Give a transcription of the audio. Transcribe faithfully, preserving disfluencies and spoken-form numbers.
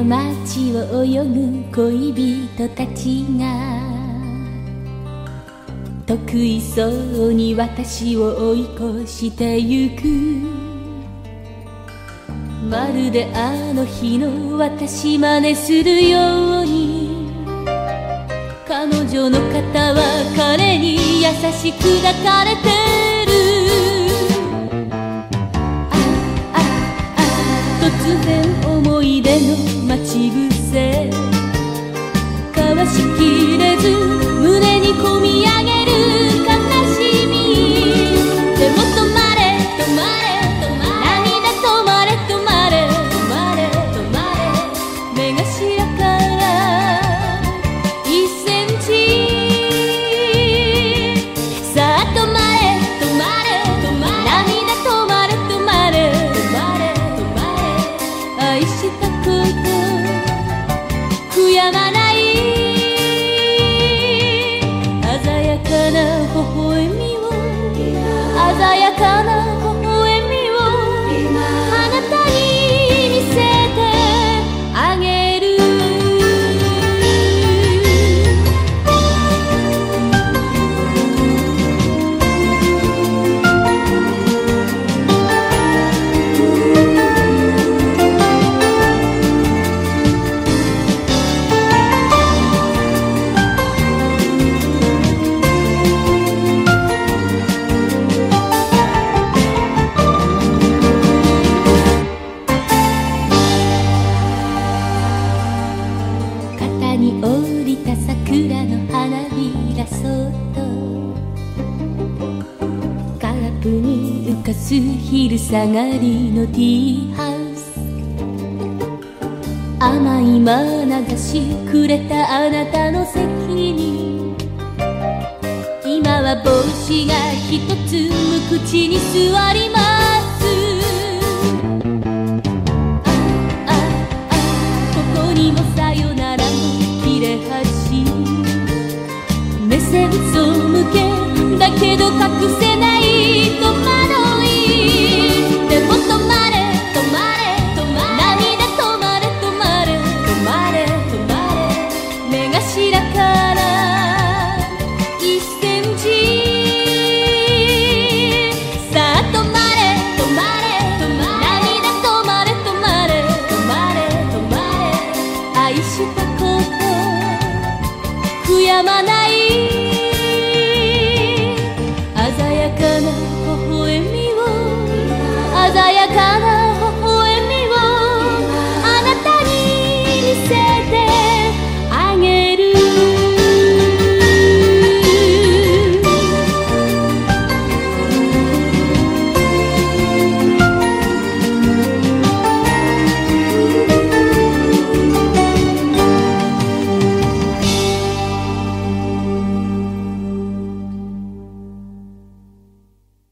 の街を泳ぐ恋人たちが得意そうに私を追い越してゆく。まるであの日の私真似するように、彼女の肩は彼に優しく抱かれてる。あああ、突然思い出の待ち伏せ交わしきれず胸にこみ上げる悲しみ。でも止まれ止まれ止まれ、涙止まれ止まれ止まれ止まれ、目頭から一センチ。さあ止まれ止まれ止まれ、涙止まれ止まれ止まれ止まれ、愛したこと悔やまない。鮮やかな微笑みを、鮮やかな微笑みをあなたに見せてあげる。に降りた桜の花びらそっとカップに浮かす昼下がりのティーハウス。甘いまなざしくれたあなたの席に今は帽子が一つ無口に座ります。あああ、ここにもさよなら目線背けだけど隠せない戸惑い。でも止まれ止まれ止まれ、涙止まれ止まれ止まれ止まれ、目頭から一センチ。さあ止まれ止まれ止まれ、涙止まれ止まれ止まれ止まれ、愛したこと悔やまない。